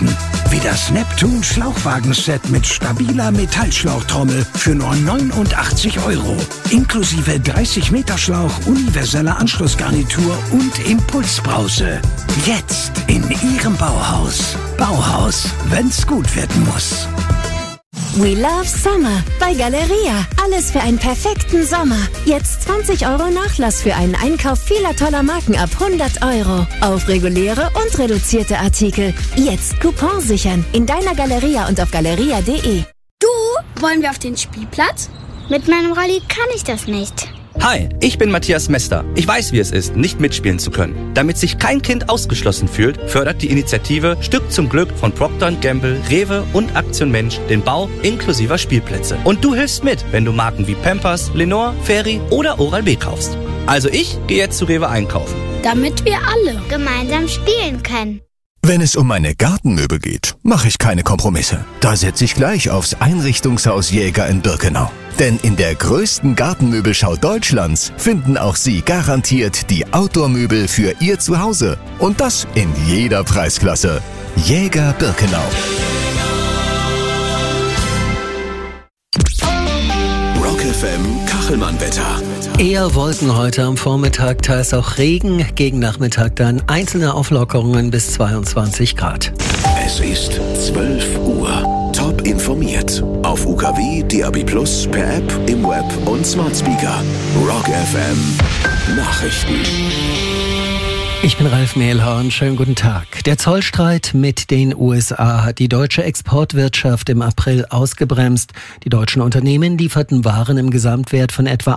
Weihnachten. Wie das Neptun Schlauchwagenset mit stabiler Metallschlauchtrommel für nur 89 €. Inklusive 30 Meter Schlauch, universeller Anschlussgarnitur und Impulsbrause. Jetzt in Ihrem Bauhaus. Bauhaus, wenn's gut werden muss. We love Summer bei Galeria. Alles für einen perfekten Sommer. Jetzt 20 € Nachlass für einen Einkauf vieler toller Marken ab 100 € auf reguläre und reduzierte Artikel. Jetzt Coupon sichern in deiner Galeria und auf galeria.de. Du, wollen wir auf den Spielplatz? Mit meinem Rolli kann ich das nicht. Hi, ich bin Matthias Mester. Ich weiß, wie es ist, nicht mitspielen zu können. Damit sich kein Kind ausgeschlossen fühlt, fördert die Initiative Stück zum Glück von Procter & Gamble, Rewe und Aktion Mensch den Bau inklusiver Spielplätze. Und du hilfst mit, wenn du Marken wie Pampers, Lenore, Fairy oder Oral-B kaufst. Also ich gehe jetzt zu Rewe einkaufen. Damit wir alle gemeinsam spielen können. Wenn es um meine Gartenmöbel geht, mache ich keine Kompromisse. Da setze ich gleich aufs Einrichtungshaus Jäger in Birkenau. Denn in der größten Gartenmöbelschau Deutschlands finden auch Sie garantiert die Outdoor-Möbel für Ihr Zuhause. Und das in jeder Preisklasse. Jäger Birkenau. Rock FM Kachelmann-Wetter. Eher Wolken heute am Vormittag, teils auch Regen, gegen Nachmittag dann einzelne Auflockerungen bis 22 Grad. Es ist 12 Uhr. Top informiert. Auf UKW, DAB+, per App, im Web und Smart Speaker. Rock FM Nachrichten. Ich bin Ralf Mehlhorn, schönen guten Tag. Der Zollstreit mit den USA hat die deutsche Exportwirtschaft im April ausgebremst. Die deutschen Unternehmen lieferten Waren im Gesamtwert von etwa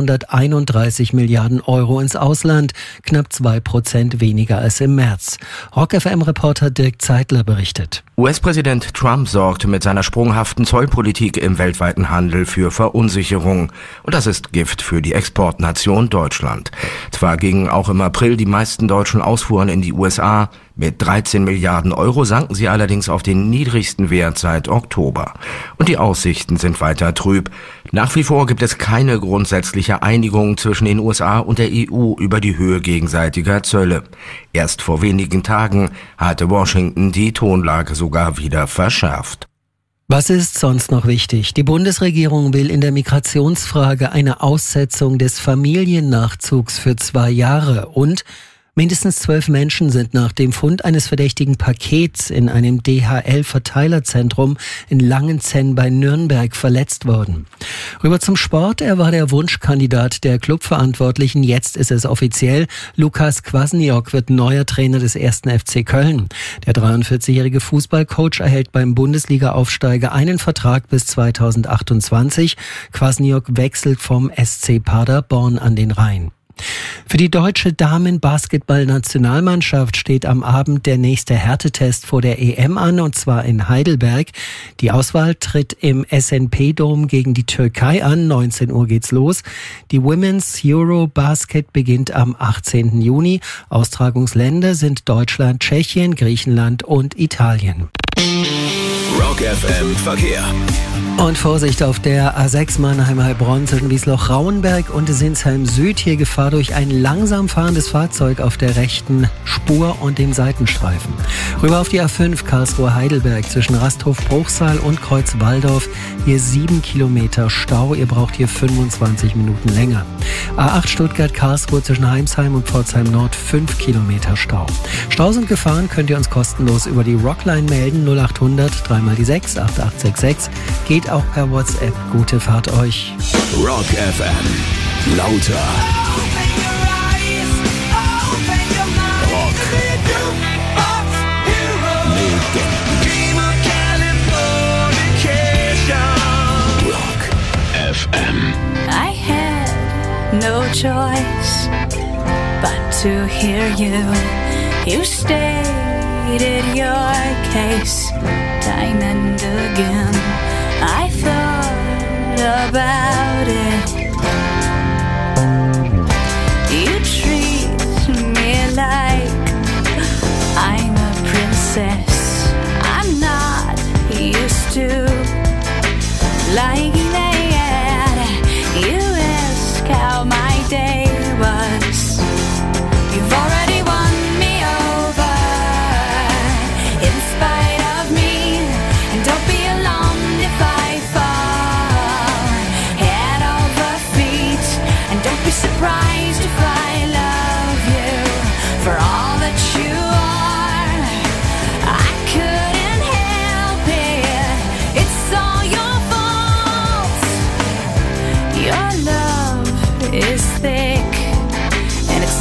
131 Milliarden € ins Ausland, knapp 2% weniger als im März. Rock FM-Reporter Dirk Zeitler berichtet. US-Präsident Trump sorgt mit seiner sprunghaften Zollpolitik im weltweiten Handel für Verunsicherung. Und das ist Gift für die Exportnation Deutschland. Zwar gingen auch im April die meisten deutschen Ausfuhren in die USA. Mit 13 Milliarden € sanken sie allerdings auf den niedrigsten Wert seit Oktober. Und die Aussichten sind weiter trüb. Nach wie vor gibt es keine grundsätzliche Einigung zwischen den USA und der EU über die Höhe gegenseitiger Zölle. Erst vor wenigen Tagen hatte Washington die Tonlage sogar wieder verschärft. Was ist sonst noch wichtig? Die Bundesregierung will in der Migrationsfrage eine Aussetzung des Familiennachzugs für 2 Jahre und mindestens 12 Menschen sind nach dem Fund eines verdächtigen Pakets in einem DHL-Verteilerzentrum in Langenzenn bei Nürnberg verletzt worden. Rüber zum Sport. Er war der Wunschkandidat der Clubverantwortlichen. Jetzt ist es offiziell. Lukas Kwasniok wird neuer Trainer des 1. FC Köln. Der 43-jährige Fußballcoach erhält beim Bundesliga-Aufsteiger einen Vertrag bis 2028. Kwasniok wechselt vom SC Paderborn an den Rhein. Für die deutsche Damen-Basketball-Nationalmannschaft steht am Abend der nächste Härtetest vor der EM an, und zwar in Heidelberg. Die Auswahl tritt im SNP-Dom gegen die Türkei an. 19 Uhr geht's los. Die Women's Eurobasket beginnt am 18. Juni. Austragungsländer sind Deutschland, Tschechien, Griechenland und Italien. Rock FM Verkehr. Und Vorsicht auf der A6 Mannheim-Heilbronn zwischen Wiesloch-Rauenberg und Sinsheim Süd. Hier Gefahr durch ein langsam fahrendes Fahrzeug auf der rechten Spur und dem Seitenstreifen. Rüber auf die A5 Karlsruhe-Heidelberg zwischen Rasthof-Bruchsal und Kreuz-Walldorf. Hier 7 Kilometer Stau. Ihr braucht hier 25 Minuten länger. A8 Stuttgart-Karlsruhe zwischen Heimsheim und Pforzheim Nord 5 Kilometer Stau. Staus und Gefahren könnt ihr uns kostenlos über die Rockline melden. 0800 3x6 8866. Geht auch per WhatsApp. Gute Fahrt euch. Rock FM. Lauter. Rock. Legenden. Rock FM. I had no choice but to hear you. You stated your case time and again. I thought about it. You treat me like I'm a princess. I'm not used to like that. You ask how my day was. You've already won me over in spite of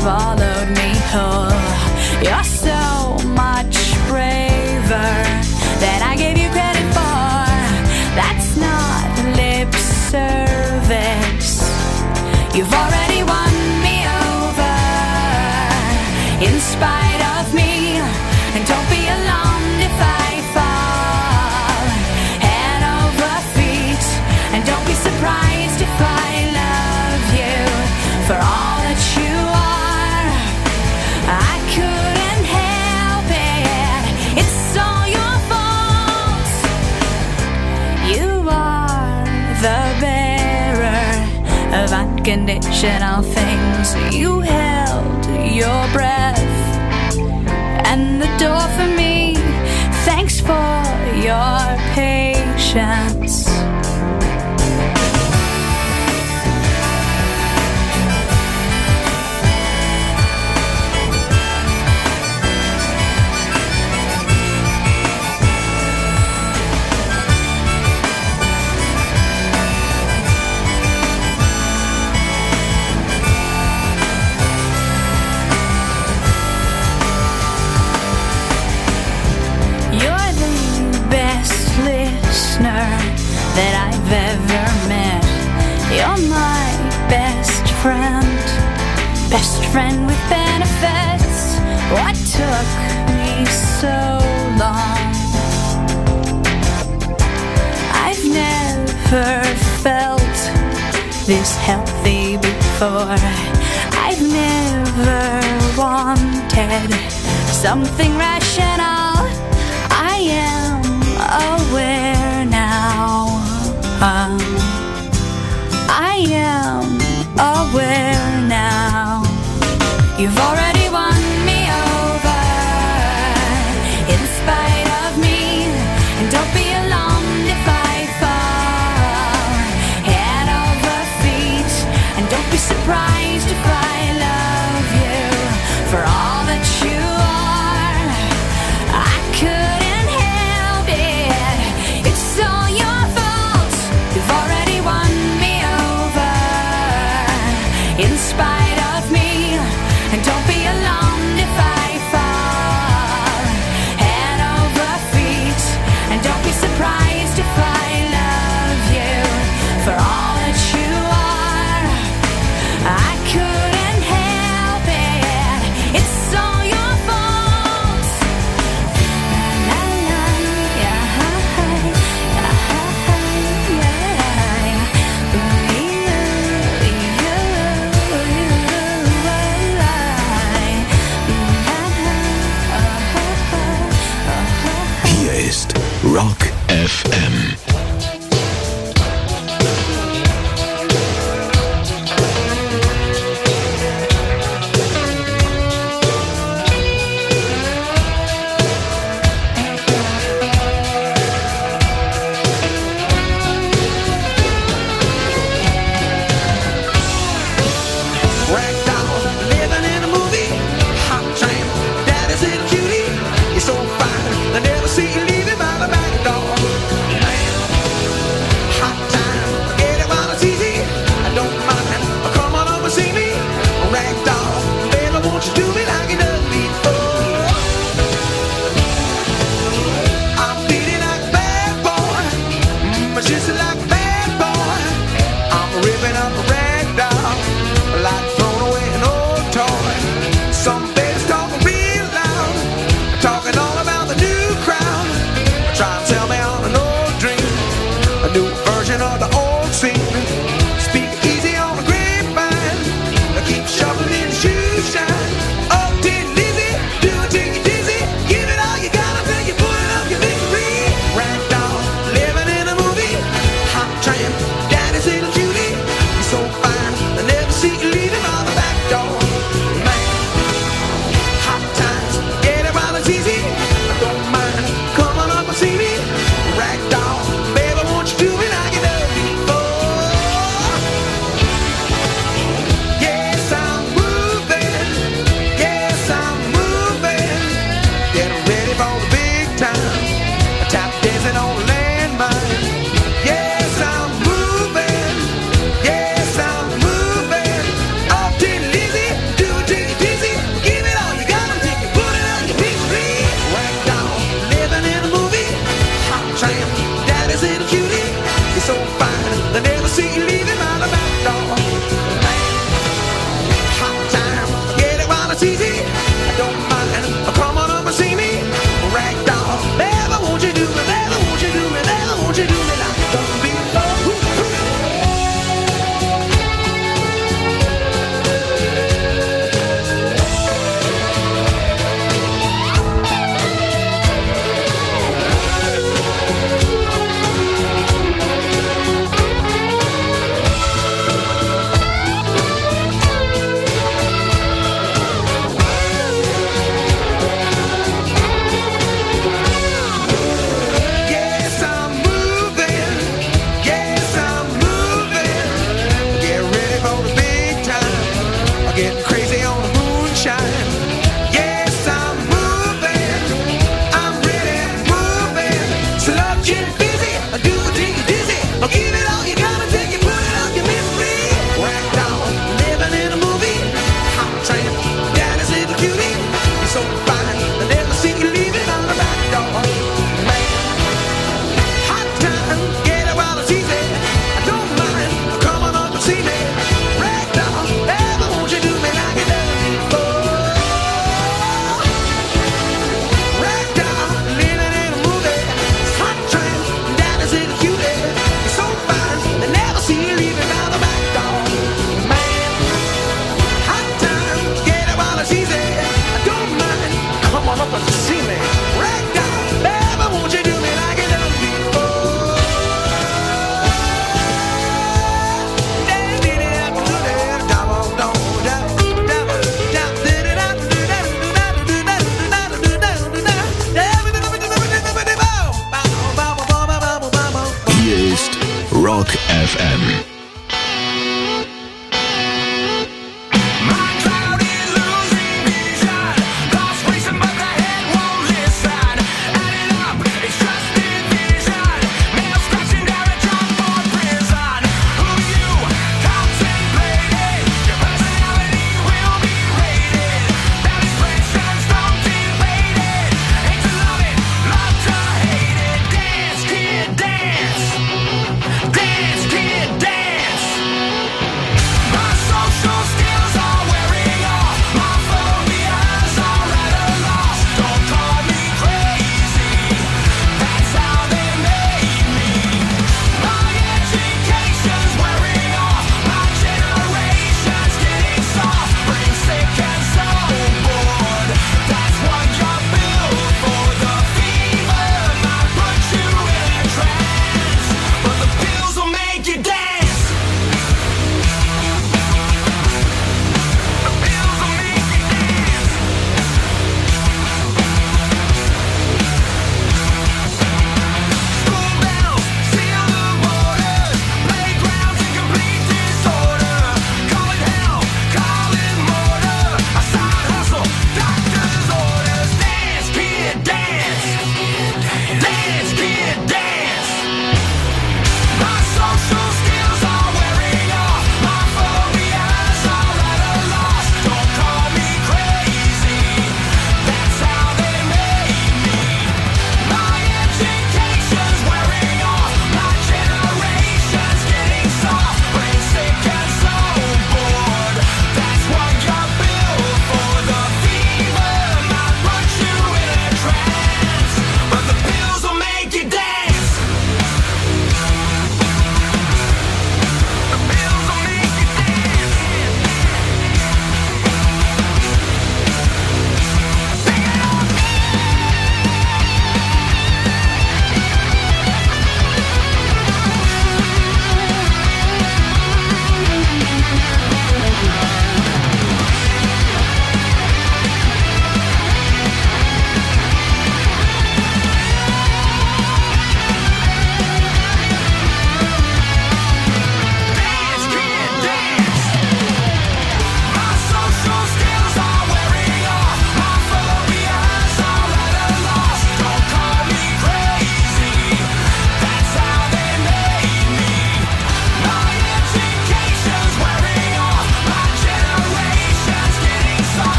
swallowed me whole. You're so much braver than I gave you credit for. That's not lip service. You've already won me over, in spite of me. And don't be alarmed if I fall head over feet. And don't be surprised if I love you for all that you are. I couldn't help it, it's all your fault. You are the bearer of unconditional things. You held your breath and the door for me. Thanks for your patience. That I've ever met. You're my best friend with benefits. What took me so long? I've never felt this healthy before. I've never wanted something rational. I am aware now. I am aware now. You've already won me over, in spite of me. And don't be alarmed if I fall head over feet. And don't be surprised if I love you for all that you are. I couldn't help it, it's all your fault. You've already won me over, in spite of me. And don't be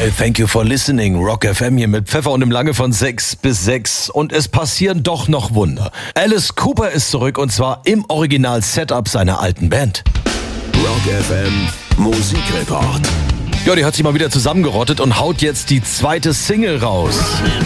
Hey, thank you for listening. Rock FM hier mit Pfeffer und im Lange von 6 bis 6. Und es passieren doch noch Wunder. Alice Cooper ist zurück und zwar im Original-Setup seiner alten Band. Rock FM Musikreport. Ja, die hat sich mal wieder zusammengerottet und haut jetzt die zweite Single raus.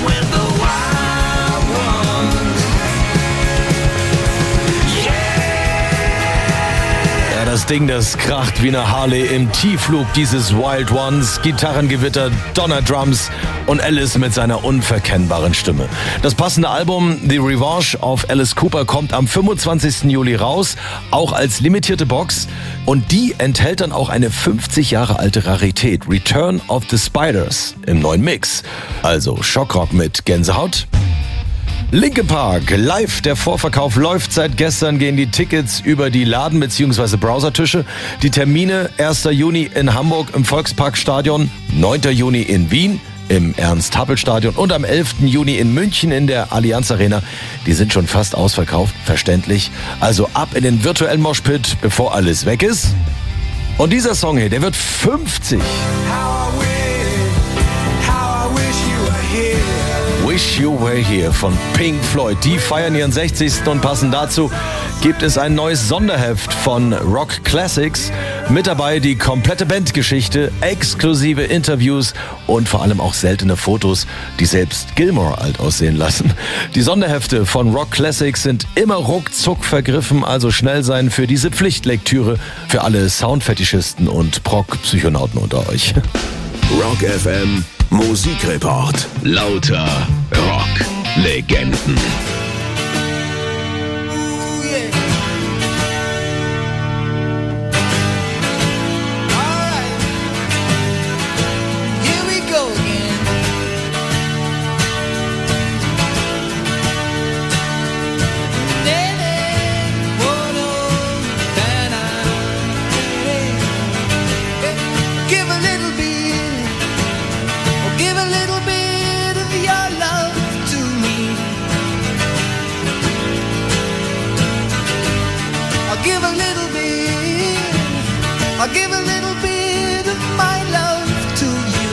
Das Ding, das kracht wie eine Harley im Tiefflug dieses Wild Ones, Gitarrengewitter, Donnerdrums und Alice mit seiner unverkennbaren Stimme. Das passende Album The Revanche auf Alice Cooper kommt am 25. Juli raus, auch als limitierte Box, und die enthält dann auch eine 50 Jahre alte Rarität, Return of the Spiders, im neuen Mix. Also Schockrock mit Gänsehaut. Linkin Park, live, der Vorverkauf läuft seit gestern, gehen die Tickets über die Laden- bzw. Browsertische. Die Termine 1. Juni in Hamburg im Volksparkstadion, 9. Juni in Wien im Ernst-Happel-Stadion und am 11. Juni in München in der Allianz Arena. Die sind schon fast ausverkauft, verständlich. Also ab in den virtuellen Moshpit, bevor alles weg ist. Und dieser Song hier, der wird 50. Wish You Were Here von Pink Floyd. Die feiern ihren 60. und passend dazu gibt es ein neues Sonderheft von Rock Classics. Mit dabei die komplette Bandgeschichte, exklusive Interviews und vor allem auch seltene Fotos, die selbst Gilmore alt aussehen lassen. Die Sonderhefte von Rock Classics sind immer ruckzuck vergriffen, also schnell sein für diese Pflichtlektüre für alle Soundfetischisten und Prog-Psychonauten unter euch. Rock FM Musikreport. Lauter Rock-Legenden. I'll give a little bit of my love to you.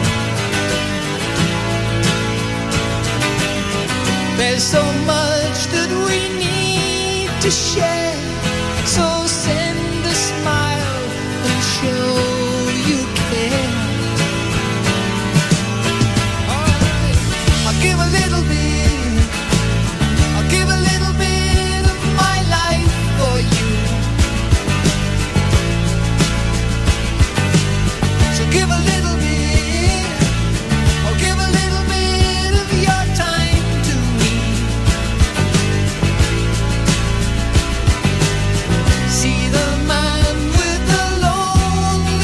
There's so much that we need to share, so send a smile and show you care. Alright, I'll give a little bit, I'll give a little bit of my life for you. Give a little bit, or give a little bit of your time to me. See the man with the lonely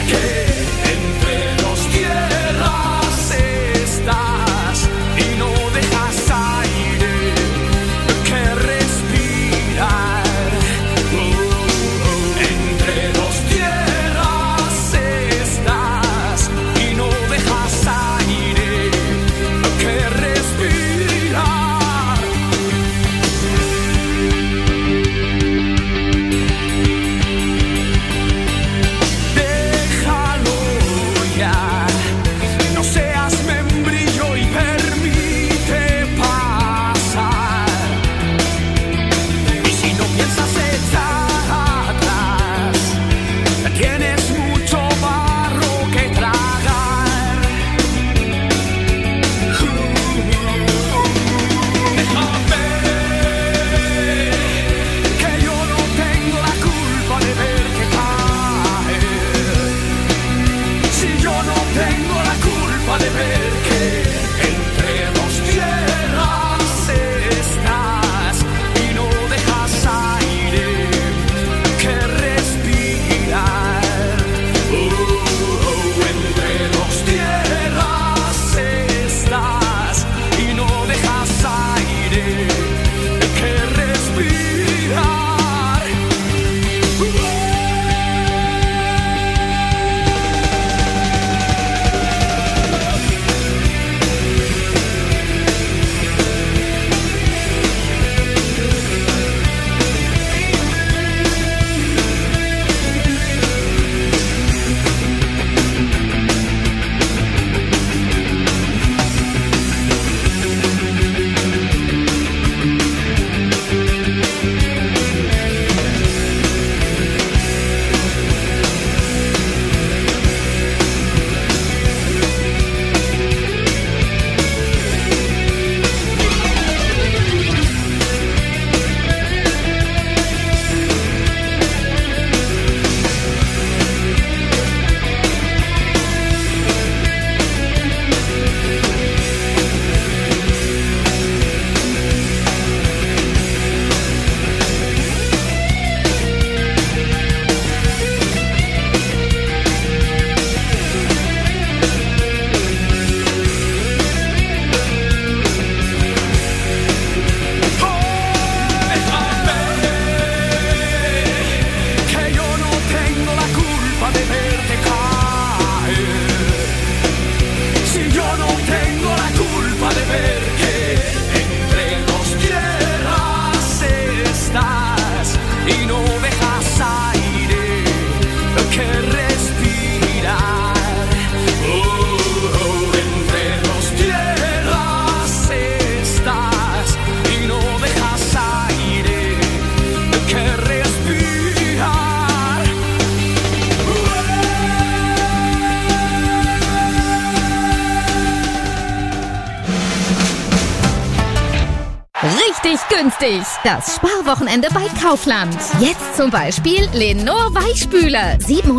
Richtig günstig. Das Sparwochenende bei Kaufland. Jetzt zum Beispiel Lenor Weichspüler.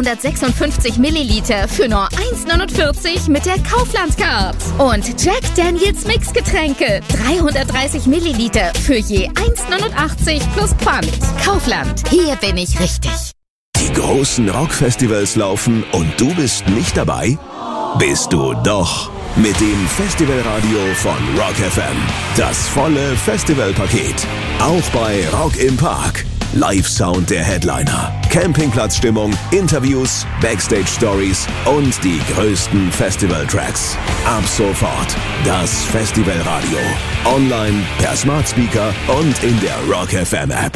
756 Milliliter für nur 1,49 mit der Kaufland-Card. Und Jack Daniels Mixgetränke. 330 Milliliter für je 1,89 plus Pfand. Kaufland. Hier bin ich richtig. Die großen Rockfestivals laufen und du bist nicht dabei? Bist du doch. Mit dem Festivalradio von Rock FM. Das volle Festivalpaket. Auch bei Rock im Park. Live-Sound der Headliner. Campingplatzstimmung, Interviews, Backstage-Stories und die größten Festival-Tracks. Ab sofort das Festivalradio. Online, per Smart Speaker und in der Rock FM App.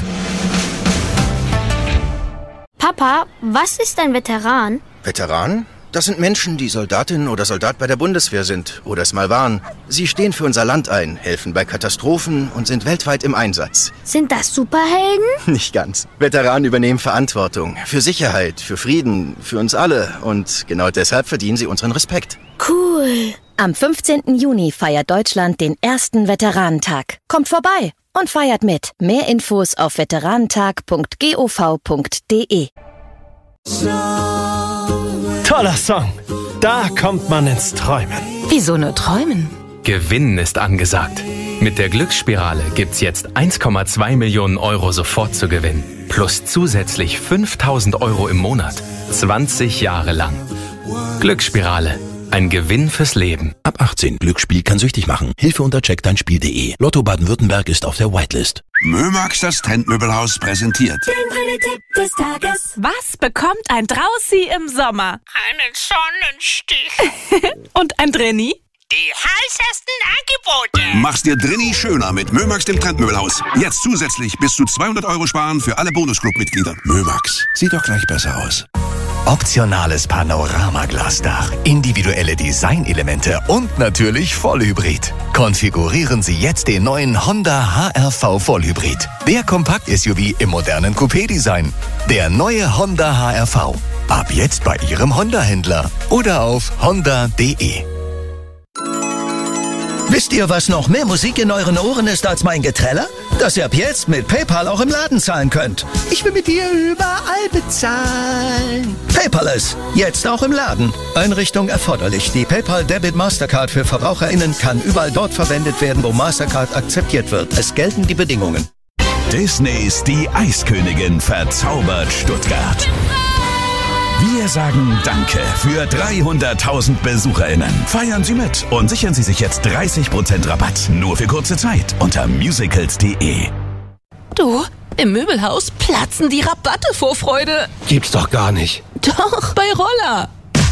Papa, was ist ein Veteran? Veteran? Das sind Menschen, die Soldatin oder Soldat bei der Bundeswehr sind oder es mal waren. Sie stehen für unser Land ein, helfen bei Katastrophen und sind weltweit im Einsatz. Sind das Superhelden? Nicht ganz. Veteranen übernehmen Verantwortung für Sicherheit, für Frieden, für uns alle. Und genau deshalb verdienen sie unseren Respekt. Cool. Am 15. Juni feiert Deutschland den ersten Veteranentag. Kommt vorbei und feiert mit. Mehr Infos auf veteranentag.gov.de. Toller Song. Da kommt man ins Träumen. Wieso nur träumen? Gewinnen ist angesagt. Mit der Glücksspirale gibt's jetzt 1,2 Millionen Euro sofort zu gewinnen. Plus zusätzlich 5.000 Euro im Monat. 20 Jahre lang. Glücksspirale. Ein Gewinn fürs Leben. Ab 18. Glücksspiel kann süchtig machen. Hilfe unter checkdeinspiel.de. Lotto Baden-Württemberg ist auf der Whitelist. Mömax, das Trendmöbelhaus, präsentiert Den Tipp des Tages. Was bekommt ein Draußi im Sommer? Einen Sonnenstich. Und ein Drinni? Die heißesten Angebote. Mach's dir drinni schöner mit Mömax, dem Trendmöbelhaus. Jetzt zusätzlich bis zu 200 € sparen für alle Bonusclub-Mitglieder. Mömax, sieht doch gleich besser aus. Optionales Panoramaglasdach, individuelle Designelemente und natürlich Vollhybrid. Konfigurieren Sie jetzt den neuen Honda HR-V Vollhybrid. Der Kompakt-SUV im modernen Coupé-Design. Der neue Honda HR-V. Ab jetzt bei Ihrem Honda-Händler oder auf honda.de. Wisst ihr, was noch mehr Musik in euren Ohren ist als mein Geträller? Dass ihr ab jetzt mit PayPal auch im Laden zahlen könnt. Ich will mit dir überall bezahlen. Paperless, jetzt auch im Laden. Einrichtung erforderlich. Die PayPal Debit Mastercard für VerbraucherInnen kann überall dort verwendet werden, wo Mastercard akzeptiert wird. Es gelten die Bedingungen. Disneys Die Eiskönigin verzaubert Stuttgart. Wir sagen Danke für 300.000 BesucherInnen. Feiern Sie mit und sichern Sie sich jetzt 30% Rabatt. Nur für kurze Zeit unter musicals.de. Du, im Möbelhaus platzen die Rabatte vor Freude. Gibt's doch gar nicht. Doch, bei Roller.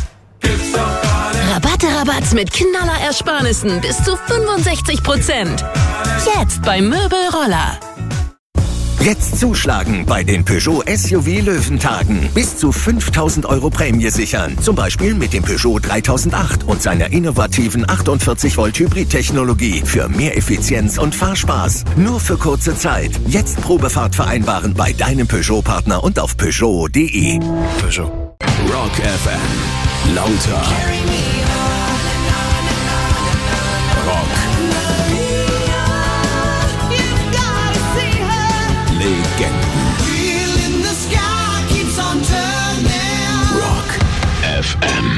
Rabatte mit Knallerersparnissen bis zu 65%. Jetzt bei Möbelroller. Jetzt zuschlagen bei den Peugeot SUV Löwentagen. Bis zu 5.000 € Prämie sichern. Zum Beispiel mit dem Peugeot 3008 und seiner innovativen 48 Volt Hybrid-Technologie für mehr Effizienz und Fahrspaß. Nur für kurze Zeit. Jetzt Probefahrt vereinbaren bei deinem Peugeot-Partner und auf Peugeot.de. Peugeot. Rock FM. Lauter. Rock. Legenden. Rock FM.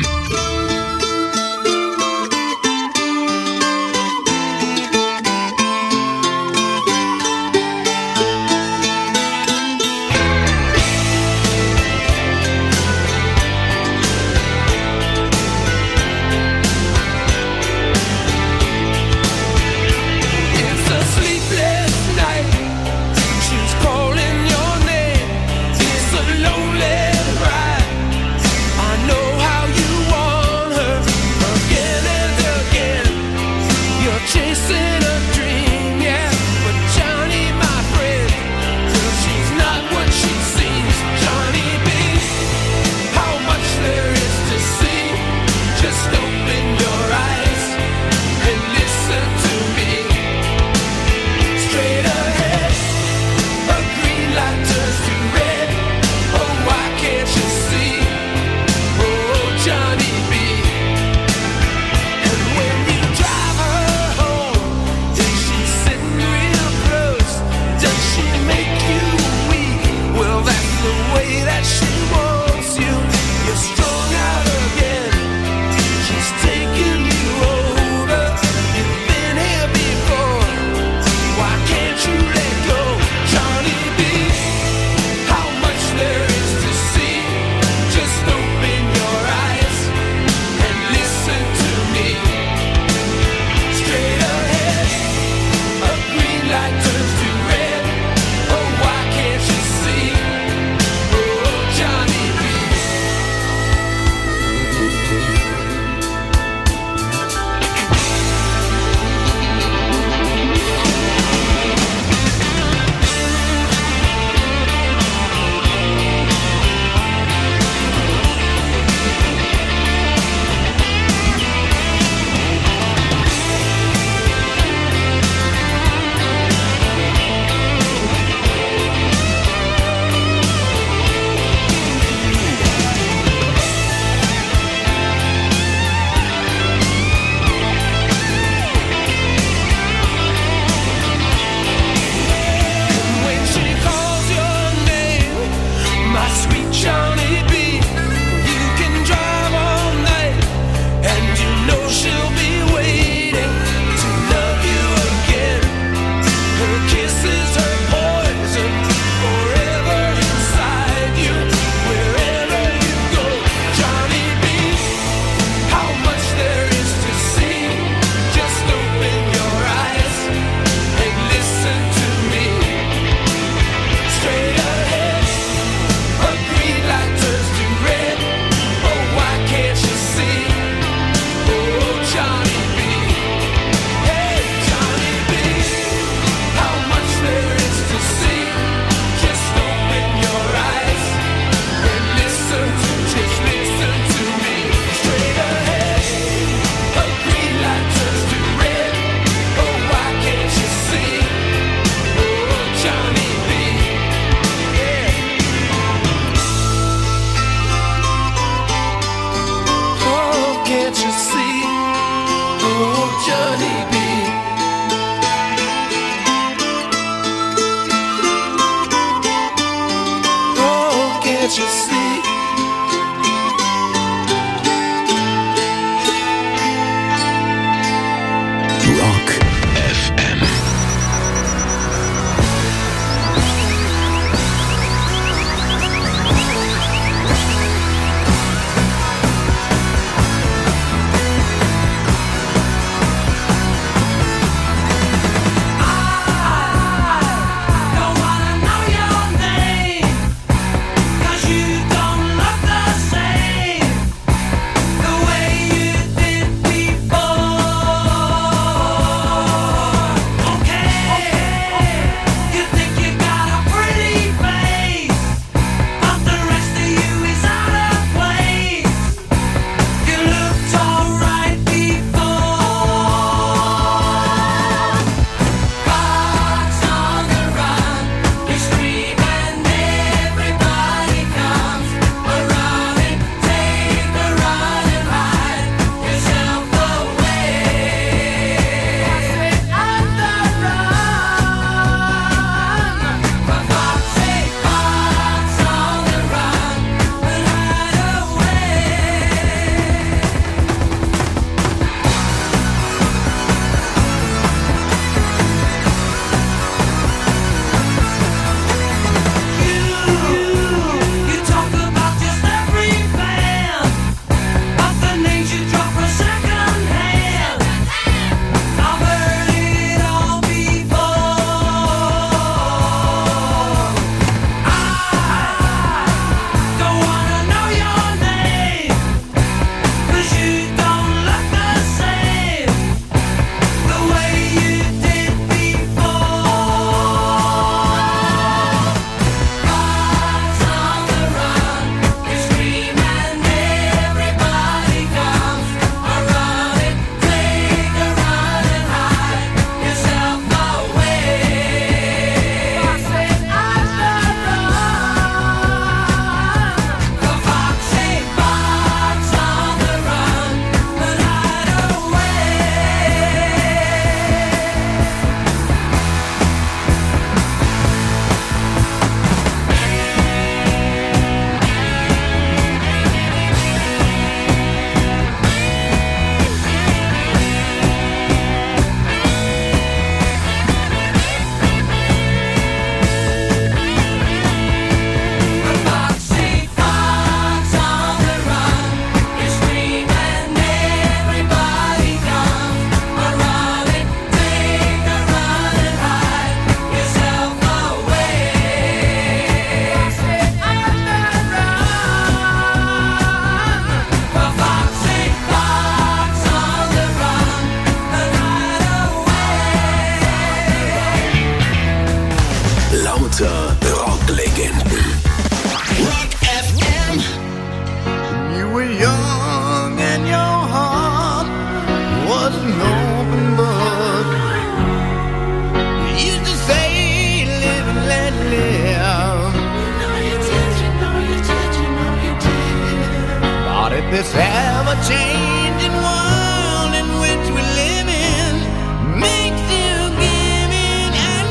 this ever-changing world in which we live in makes you give in and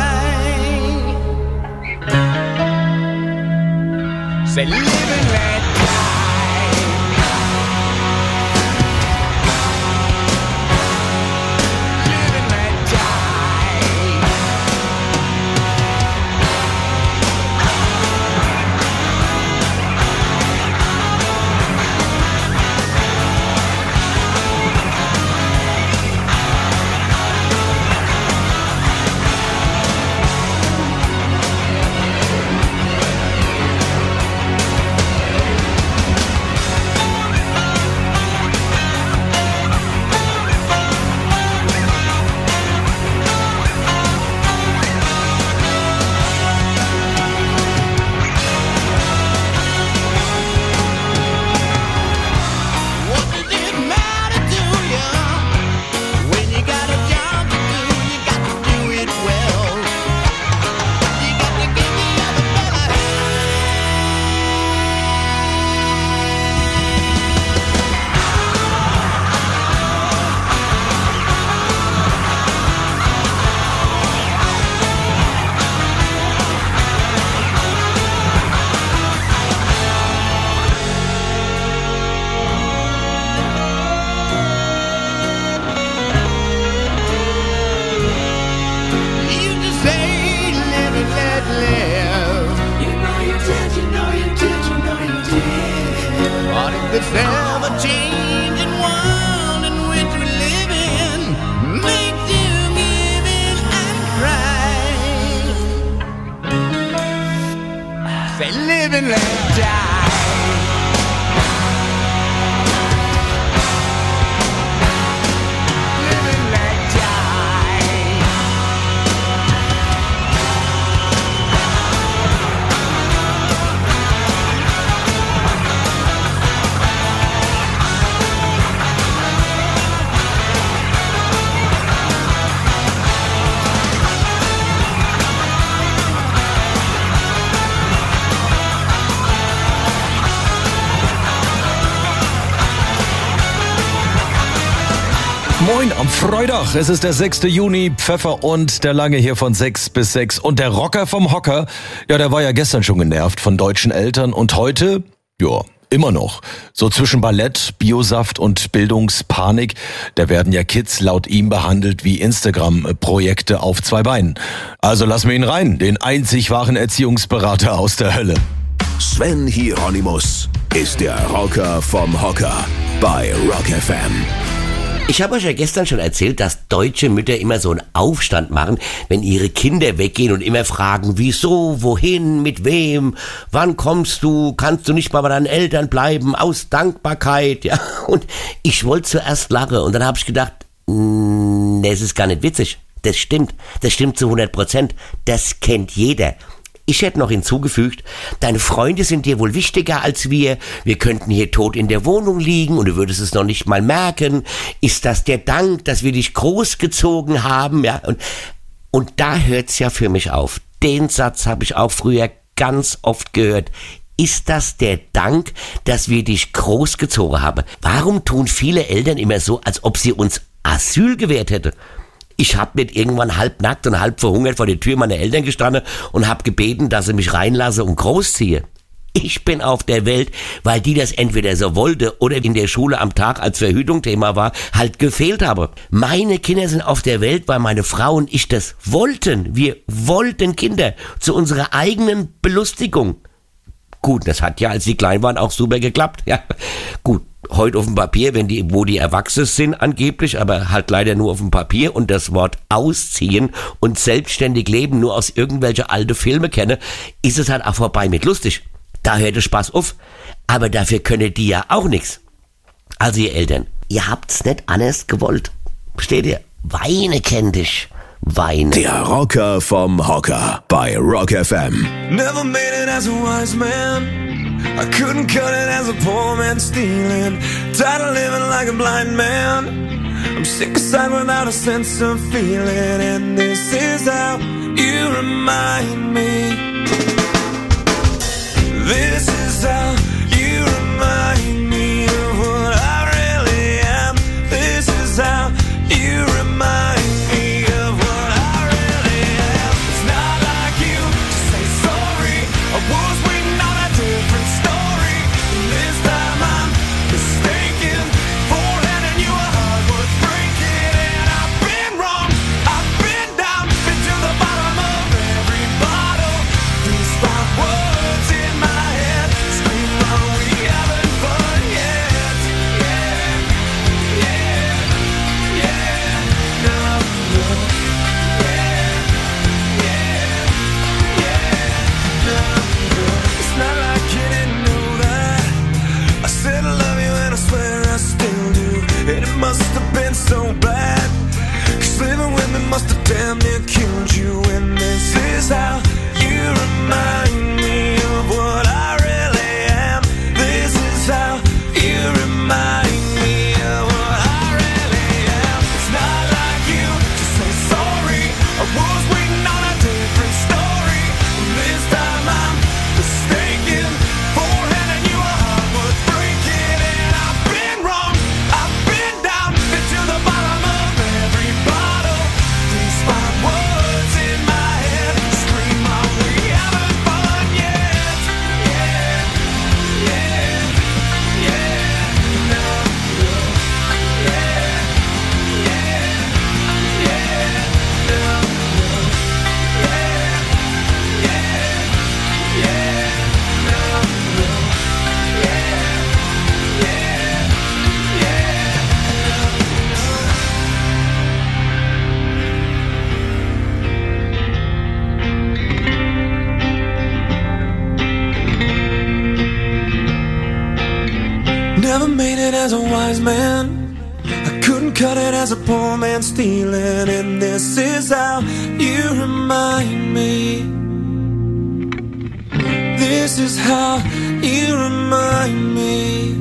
cry. Say, live and let this ever-changing world in which we live in makes you give in and cry. Say, live and let die. Moin am Freitag, es ist der 6. Juni, Pfeffer und der Lange hier von 6 bis 6 und der Rocker vom Hocker, ja, der war ja gestern schon genervt von deutschen Eltern und heute, ja, immer noch. So zwischen Ballett, Biosaft und Bildungspanik, da werden ja Kids laut ihm behandelt wie Instagram-Projekte auf zwei Beinen. Also lassen wir ihn rein, den einzig wahren Erziehungsberater aus der Hölle. Sven Hieronymus ist der Rocker vom Hocker bei Rock FM. Ich habe euch ja gestern schon erzählt, dass deutsche Mütter immer so einen Aufstand machen, wenn ihre Kinder weggehen und immer fragen, wieso, wohin, mit wem, wann kommst du, kannst du nicht mal bei deinen Eltern bleiben, aus Dankbarkeit, ja. Und ich wollte zuerst lachen und dann habe ich gedacht, das ist gar nicht witzig. Das stimmt zu 100%, das kennt jeder. Ich hätte noch hinzugefügt, deine Freunde sind dir wohl wichtiger als wir könnten hier tot in der Wohnung liegen und du würdest es noch nicht mal merken. Ist das der Dank, dass wir dich großgezogen haben? Ja, und da hört's ja für mich auf. Den Satz habe ich auch früher ganz oft gehört. Ist das der Dank, dass wir dich großgezogen haben? Warum tun viele Eltern immer so, als ob sie uns Asyl gewährt hätten? Ich hab nicht irgendwann halbnackt und halb verhungert vor der Tür meiner Eltern gestanden und hab gebeten, dass sie mich reinlasse und großziehe. Ich bin auf der Welt, weil die das entweder so wollte oder in der Schule am Tag als Verhütung Thema war, halt gefehlt habe. Meine Kinder sind auf der Welt, weil meine Frau und ich das wollten. Wir wollten Kinder zu unserer eigenen Belustigung. Gut, das hat ja, als sie klein waren, auch super geklappt. Ja, gut. Heute auf dem Papier, wo die erwachsen sind angeblich, aber halt leider nur auf dem Papier und das Wort ausziehen und selbstständig leben nur aus irgendwelche alte Filme kenne, ist es halt auch vorbei mit lustig. Da hört der Spaß auf, aber dafür können die ja auch nichts. Also ihr Eltern, ihr habt's nicht anders gewollt. Versteht ihr? Weine kennt dich. Weine. Der Rocker vom Hocker bei Rock FM. Never made it as a wise man. I couldn't cut it as a poor man stealing. Tired of living like a blind man. I'm sick aside without a sense of feeling. And this is how you remind me. This is how you remind me. as a wise man, I couldn't cut it as a poor man stealing. And this is how you remind me. This is how you remind me.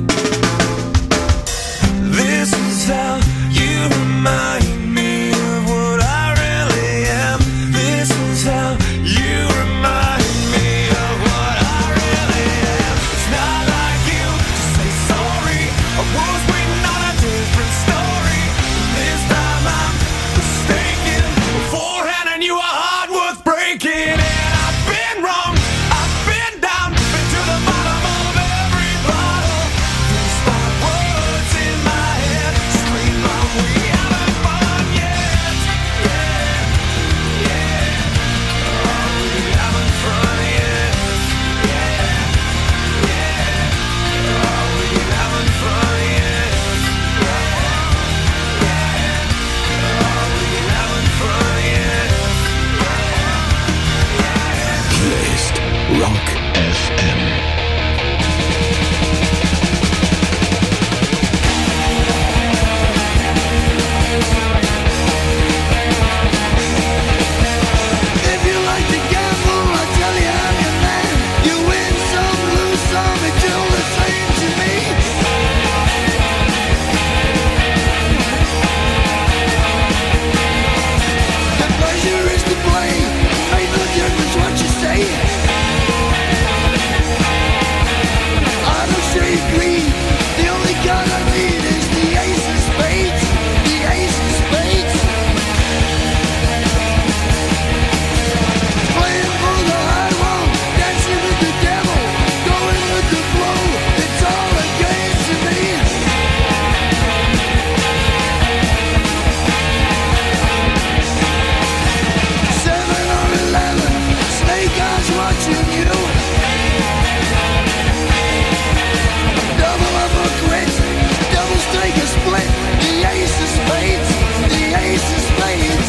This is how you remind me of what I really am. This is how you remind me of what I really am. It's not like you to say sorry. I was waiting on a different story. This time I'm mistaken. Beforehand I knew a heart worth breaking. And I've been wrong, I've been down, been to the bottom of every bottle. These five words in my head scream out, we haven't fun yet. Yeah, yeah. Oh, we haven't fun yet. Yeah, yeah. Oh, we haven't fun yet. Yeah, yeah. Oh, we haven't fun yet. Playlist Rock FM. If you like to gamble, I tell you I'm your man. You win some, lose some, it's all the same to me. The pleasure is to play, make no difference what you say. I don't say agree, the only card I need is the ace of spades, the ace of spades. Playing for the high wall, dancing with the devil, going with the flow, it's all a game to me. Seven or 11, snake eyes watching you. Double up or quit, doubles take a split, the ace of spades, the ace of spades.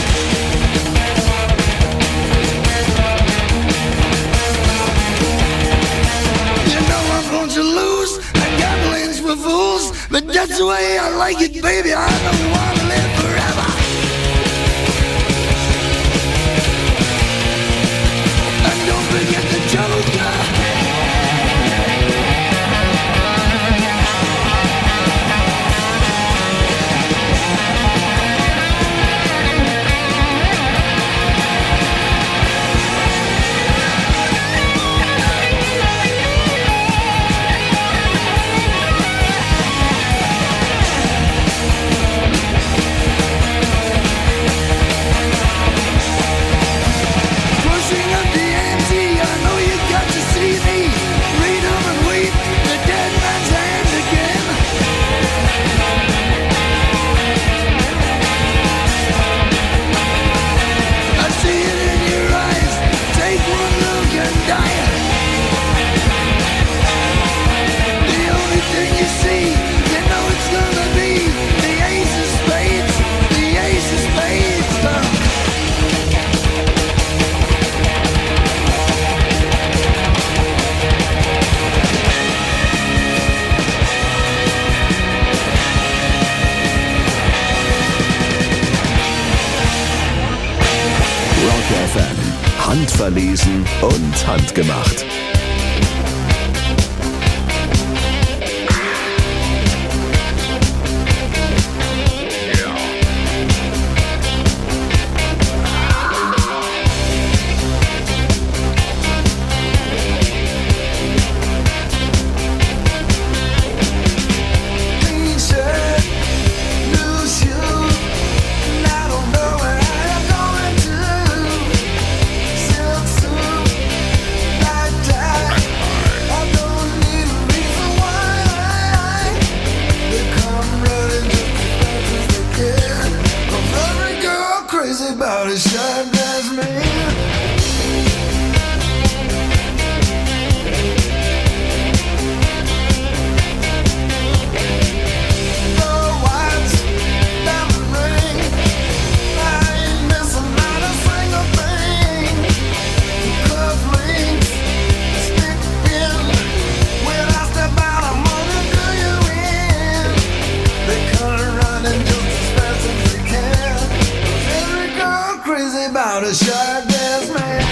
You know I'm going to lose, and gambling's for fools, but that's the way I like it, baby. I don't want to live forever. And don't forget the joker. Pushing up the ante, I know you got to see me. Read 'em and weep, the dead man's hand again. I see it in your eyes, take one look and die. The only thing you see, you know it's gonna be the ace of spades, the ace of spades. Rock FM. Handverlesen und handgemacht. Lose you, and I don't know where I'm going to. Silk suit, night about a shark-ass man.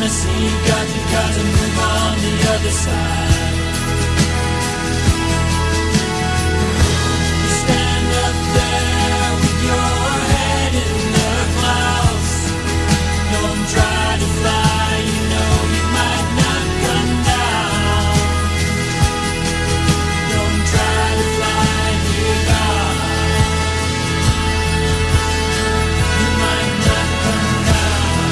wanna see you gotta move on the other side. You stand up there with your head in the clouds. Don't try to fly, you know you might not come down. Don't try to fly, dear God. You might not come down.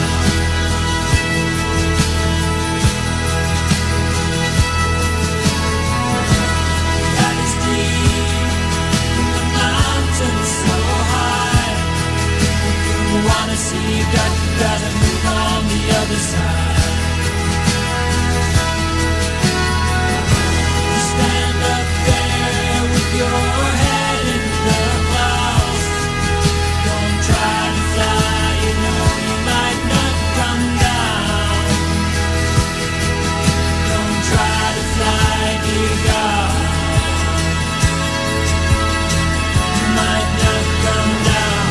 That is deep in the mountains so high. You wanna see you gotta move on the other side. You stand up there with your head in the clouds. Don't try to fly, you know you might not come down. Don't try to fly, dear God. You might not come down.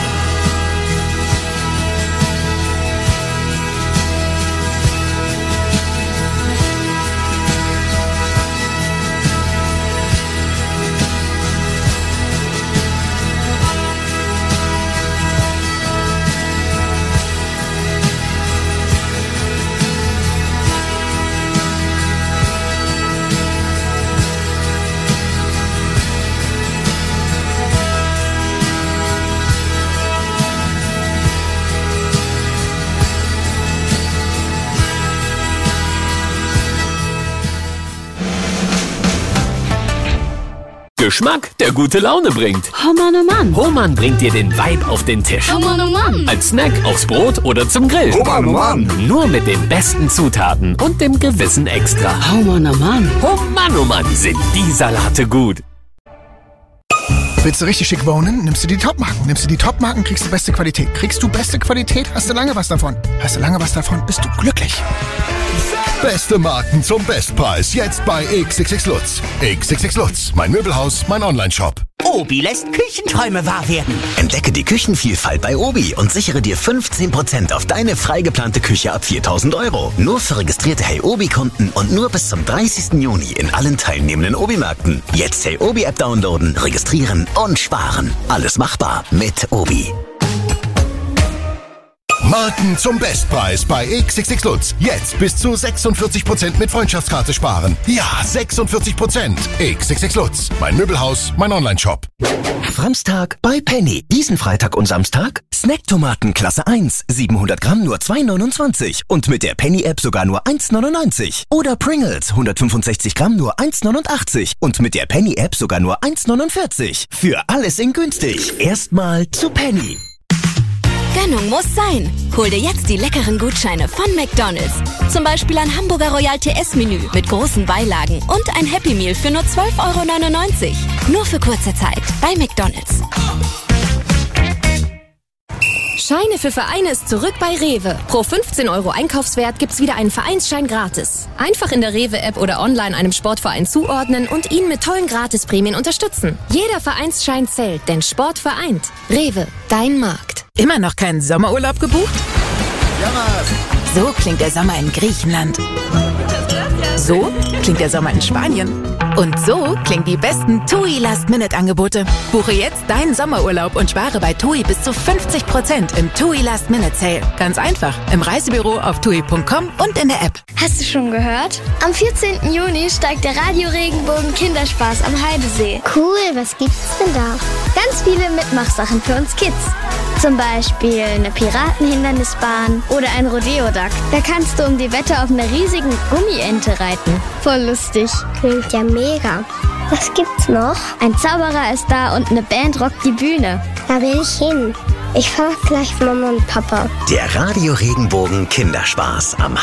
Geschmack, der gute Laune bringt. Oh Mann, oh Mann. Hohmann bringt dir den Vibe auf den Tisch. Oh Mann, oh Mann. Als Snack, aufs Brot oder zum Grill. Oh Mann, oh Mann. Nur mit den besten Zutaten und dem gewissen Extra. Oh Mann, oh Mann. Oh Mann, sind die Salate gut. Willst du richtig schick wohnen? Nimmst du die Top-Marken, kriegst du beste Qualität. Kriegst du beste Qualität, hast du lange was davon. Hast du lange was davon, bist du glücklich. Beste Marken zum Bestpreis. Jetzt bei XXX Lutz. XXX Lutz. Mein Möbelhaus, mein Onlineshop. Obi lässt Küchenträume wahr werden. Entdecke die Küchenvielfalt bei Obi und sichere dir 15% auf deine frei geplante Küche ab 4.000 €. Nur für registrierte Hey Obi-Kunden und nur bis zum 30. Juni in allen teilnehmenden Obi-Märkten. Jetzt Hey Obi-App downloaden, registrieren und sparen. Alles machbar mit Obi. Marken zum Bestpreis bei XXX Lutz. Jetzt bis zu 46% mit Freundschaftskarte sparen. Ja, 46%. XXX Lutz. Mein Möbelhaus, mein Onlineshop. Samstag bei Penny. Diesen Freitag und Samstag Snacktomaten Klasse 1. 700 Gramm nur 2,29. Und mit der Penny-App sogar nur 1,99. Oder Pringles 165 Gramm nur 1,89. Und mit der Penny-App sogar nur 1,49. Für alles in günstig. Erstmal zu Penny. Gönnung muss sein. Hol dir jetzt die leckeren Gutscheine von McDonald's. Zum Beispiel ein Hamburger Royal TS-Menü mit großen Beilagen und ein Happy Meal für nur 12,99 €. Nur für kurze Zeit bei McDonald's. Scheine für Vereine ist zurück bei Rewe. Pro 15 € Einkaufswert gibt's wieder einen Vereinsschein gratis. Einfach in der Rewe-App oder online einem Sportverein zuordnen und ihn mit tollen Gratisprämien unterstützen. Jeder Vereinsschein zählt, denn Sport vereint. Rewe, dein Markt. Immer noch keinen Sommerurlaub gebucht? So klingt der Sommer in Griechenland. So klingt der Sommer in Spanien. Und so klingen die besten TUI Last-Minute-Angebote. Buche jetzt deinen Sommerurlaub und spare bei TUI bis zu 50% im TUI Last-Minute-Sale. Ganz einfach. Im Reisebüro auf TUI.com und in der App. Hast du schon gehört? Am 14. Juni steigt der Radio Regenbogen Kinderspaß am Heidesee. Cool, was gibt's denn da? Ganz viele Mitmachsachen für uns Kids. Zum Beispiel eine Piratenhindernisbahn oder ein Rodeo-Duck. Da kannst du um die Wette auf einer riesigen Gummiente reiten. Voll lustig. Klingt ja mega. Was gibt's noch? Ein Zauberer ist da und eine Band rockt die Bühne. Da will ich hin. Ich frag gleich Mama und Papa. Der Radio Regenbogen Kinderspaß am